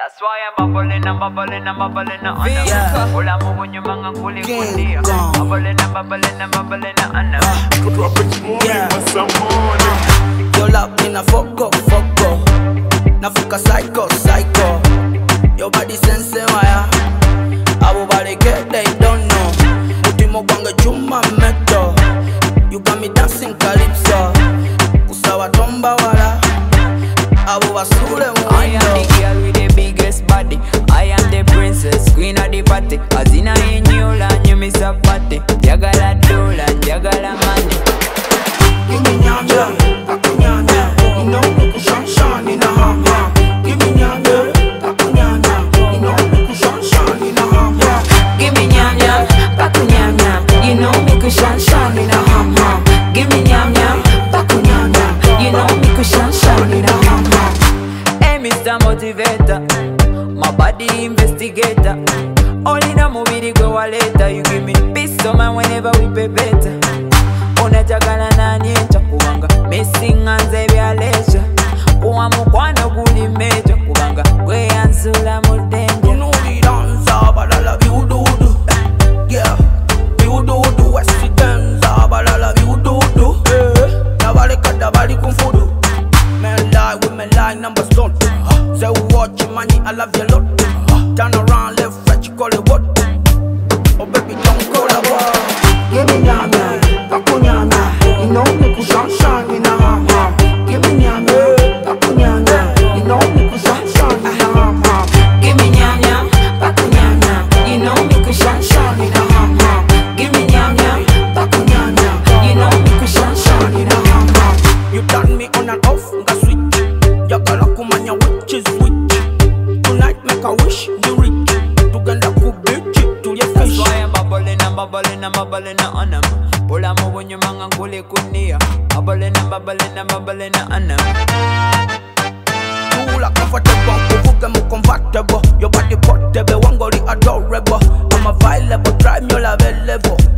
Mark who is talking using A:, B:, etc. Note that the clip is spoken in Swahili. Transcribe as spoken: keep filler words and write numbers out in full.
A: That's why I'm bubbling, I'm bubbling, I'm bubbling on them. Yeah. All I'm moving you man, I'm cooling, cooling. Bubbling, I'm bubbling, I'm bubbling on them.
B: Yeah.
C: Yo la pena foco, foco. Nafuka psycho, psycho. Your body sense waya. Abo body get they don't know. Utimo kwanga chuma meto. You got me dancing calypso. Usawa tomba wala. Abo basule mwendo.
A: I am the girl with the biggest body. I am the princess, queen of the party. Azina in you land, you miss a party. Jagala dola, jagala money.
C: Give me nyanya, akunyanya. You know me kushanshan in a ham ham. Give me nyanya, akunyanya. You know me kushanshan in a ham ham.
D: Give me nyam nyam, baku nyam nyam. You know me kushan shan in a ham ham. Give me nyam nyam, baku nyam nyam. You know me kushan shan in a ham ham.
A: Hey, Mister Motivator, my body investigator. All in a movie go later. You give me peace of mind whenever we pay better. Unachagala na nyecha kubanga missing anze bya leisure. Kuwa mukwano guli mejo kubanga we ansula mu danger.
C: You know the dancer, but I love you do do. Yeah, you do do. West dancer, but I love you do do. Nobody got the body kung fu do. Men lie, women lie, numbers don't. Say watch your money, I love you lot. Turn around, left, right, you call it what? Oh baby, don't call it what? Give me nyam nyam, baku nyam nyam. You know me kushan shan in a ham ham. Give me nyam nyam, baku nyam nyam. You know me kushan shan in a ham ham.
D: Give me nyam nyam, baku nyam nyam. You know me kushan shan in a ham ham. Give me nyam nyam, baku nyam nyam. You know me kushan shan in a ham ham.
C: You turn me on and off, nga switch. Jagala kumanya which is which. Tonight make a wish, you rich. Tugenda ku beach, to your fish.
A: That's why I'm bubbling, I'm bubbling, I'm bubbling on them. Pull I'm moving you man, I'm cooling, cooling. Bubbling, I'm bubbling, I'm bubbling on them.
C: Cool, comfortable, kuvuke mu convertible. Your body portable, one gori adorable. I'm available, drive me all level.